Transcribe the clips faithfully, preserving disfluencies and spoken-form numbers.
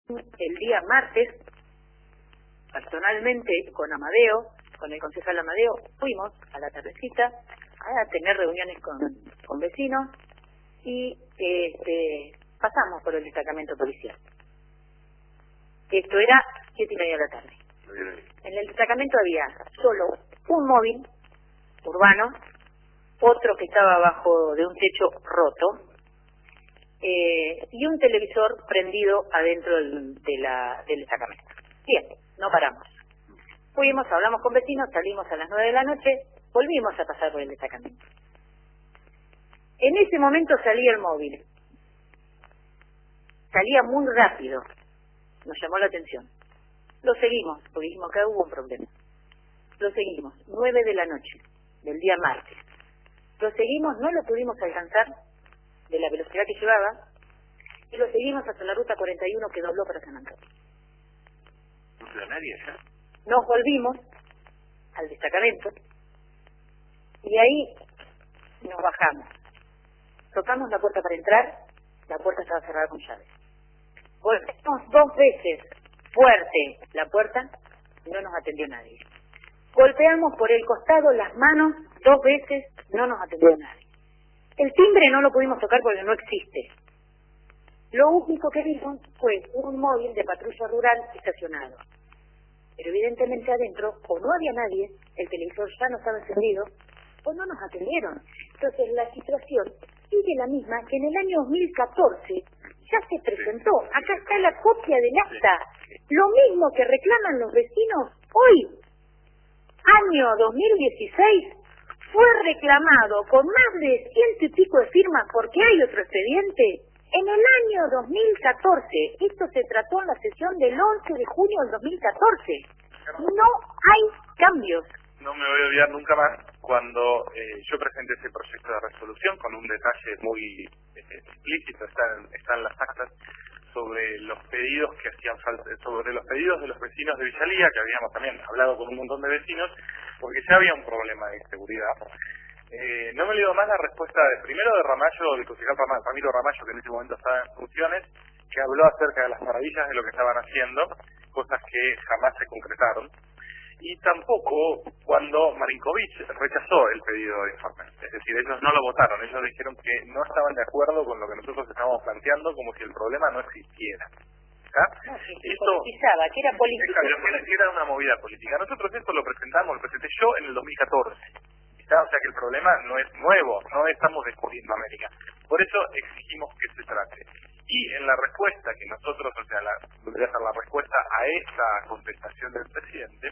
el día martes, personalmente con Amadeo, con el concejal Amadeo, fuimos a la tardecita a tener reuniones con, con vecinos y este, pasamos por el destacamento policial. Esto era siete y media de la tarde. En el destacamento había solo un móvil urbano, otro que estaba abajo de un techo roto, eh, y un televisor prendido adentro del, de la, del destacamento. Bien, no paramos. Fuimos, hablamos con vecinos, salimos a las nueve de la noche, volvimos a pasar por el destacamento. En ese momento salía el móvil. Salía muy rápido. Nos llamó la atención. Lo seguimos, porque dijimos que hubo un problema. Lo seguimos, nueve de la noche, del día martes. Lo seguimos, no lo pudimos alcanzar de la velocidad que llevaba, y lo seguimos hasta la ruta cuarenta y uno que dobló para San Antonio. ¿No queda nadie allá? Nos volvimos al destacamento, y ahí nos bajamos. Tocamos la puerta para entrar, la puerta estaba cerrada con llave. Golpeamos dos veces fuerte la puerta, no nos atendió nadie. Golpeamos por el costado las manos dos veces, no nos atendió nadie. El timbre no lo pudimos tocar porque no existe. Lo único que vimos fue un móvil de patrulla rural estacionado. Pero evidentemente adentro o no había nadie, el televisor ya no estaba encendido, o no nos atendieron. Entonces la situación sigue la misma que en el año dos mil catorce ya se presentó. Acá está la copia del acta. Lo mismo que reclaman los vecinos hoy, año dos mil dieciséis, fue reclamado con más de ciento y pico de firmas porque hay otro expediente en el año dos mil catorce. Esto se trató en la sesión del once de junio del dos mil catorce. No hay cambios. No me voy a olvidar nunca más cuando eh, yo presenté ese proyecto de resolución con un detalle muy eh, explícito, está en, está en las actas, sobre los pedidos que hacían falta, sobre los pedidos de los vecinos de Villalía, que habíamos también hablado con un montón de vecinos, porque ya había un problema de inseguridad. Eh, no me olvido más la respuesta de, primero de Ramallo, del concejal Ramiro Ramallo, que en ese momento estaba en funciones, que habló acerca de las maravillas de lo que estaban haciendo, cosas que jamás se concretaron. Y tampoco cuando Marinkovic rechazó el pedido de informe. Es decir, ellos no lo votaron, ellos dijeron que no estaban de acuerdo con lo que nosotros estábamos planteando, como si el problema no existiera. ¿Ah? No, sí, se esto politizaba, que era político. Exacto, que era una movida política. Nosotros esto lo presentamos, lo presenté yo en el dos mil catorce. ¿Está? O sea que el problema no es nuevo, no estamos descubriendo América. Por eso exigimos que se trate. Y en la respuesta que nosotros, o sea, la, voy a hacer la respuesta a esta contestación del presidente,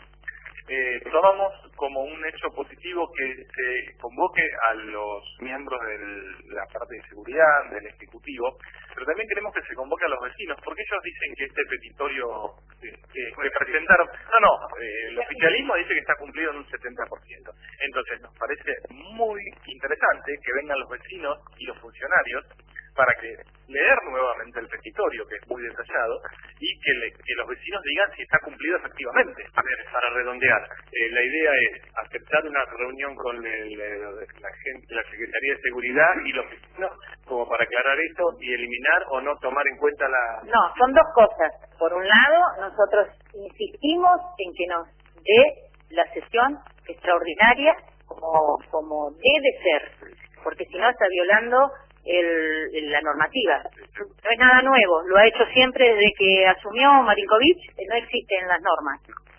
Eh, tomamos como un hecho positivo que se convoque a los miembros de la parte de seguridad, del Ejecutivo, pero también queremos que se convoque a los vecinos, porque ellos dicen que este petitorio eh, que, que presentaron, no, no, eh, el oficialismo dice que está cumplido en un setenta por ciento. Entonces nos parece muy interesante que vengan los vecinos y los funcionarios para que leer nuevamente el petitorio, que es muy detallado, y que, le, que los vecinos digan si está cumplido efectivamente. A ver, para redondear, eh, la idea es aceptar una reunión con el, el, la, gente, la Secretaría de Seguridad y los vecinos como para aclarar esto y eliminar o no tomar en cuenta la... No, son dos cosas. Por un lado, nosotros insistimos en que nos dé la sesión extraordinaria como, como debe ser, porque si no está violando El, la normativa. No es nada nuevo, lo ha hecho siempre desde que asumió Marinkovic, no existen las normas.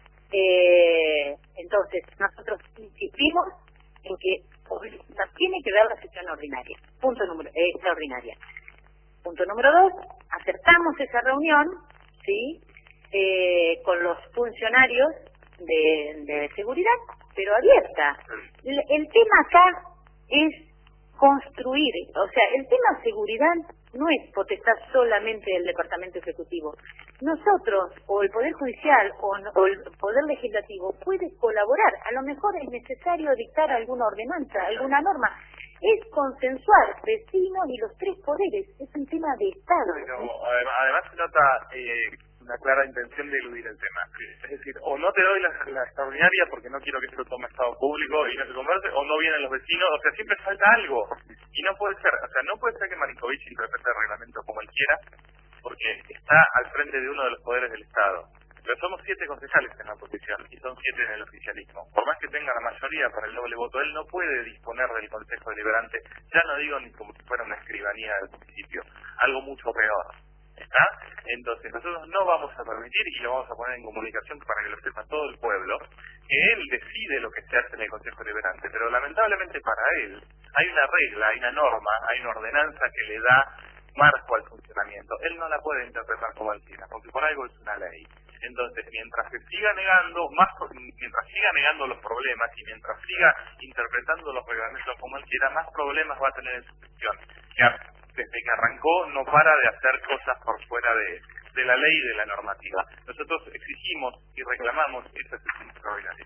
Eh, entonces, nosotros insistimos en que nos tiene que dar la sesión ordinaria. Punto número, eh, extraordinaria. Punto número dos, aceptamos esa reunión, ¿sí? Eh, con los funcionarios de, de seguridad, pero abierta. El, el tema acá es construir, o sea, el tema seguridad no es potestad solamente del Departamento Ejecutivo. Nosotros, o el Poder Judicial, o, o el Poder Legislativo, puede colaborar. A lo mejor es necesario dictar alguna ordenanza, alguna norma. Es consensuar vecinos y los tres poderes. Es un tema de Estado. Pero, además, además se nota eh, una clara intención de eludir el tema. Es decir, o no te doy la, la extraordinaria porque no quiero que esto tome Estado público y no se converse, o no vienen los vecinos, o sea, siempre falta algo. Y no puede ser, o sea, no puede ser que Marinkovic interprete el reglamento como él quiera, porque está al frente de uno de los poderes del Estado. Pero somos siete concejales en la oposición y son siete en el oficialismo. Por más que tenga la mayoría para el doble voto, él no puede disponer del Consejo Deliberante, ya no digo ni como si fuera una escribanía del municipio, algo mucho peor. ¿Está? Entonces nosotros no vamos a permitir, y lo vamos a poner en comunicación para que lo sepa todo el pueblo, que él decide lo que se hace en el Consejo Deliberante, pero lamentablemente para él hay una regla, hay una norma, hay una ordenanza que le da marco al funcionamiento. Él no la puede interpretar como él quiera, porque por algo es una ley. Entonces, mientras se siga negando, más mientras siga negando los problemas y mientras siga interpretando los reglamentos como él quiera, más problemas va a tener en su gestión. Que desde que arrancó no para de hacer cosas por fuera de, de la ley y de la normativa. Nosotros exigimos y reclamamos esa sesión extraordinaria.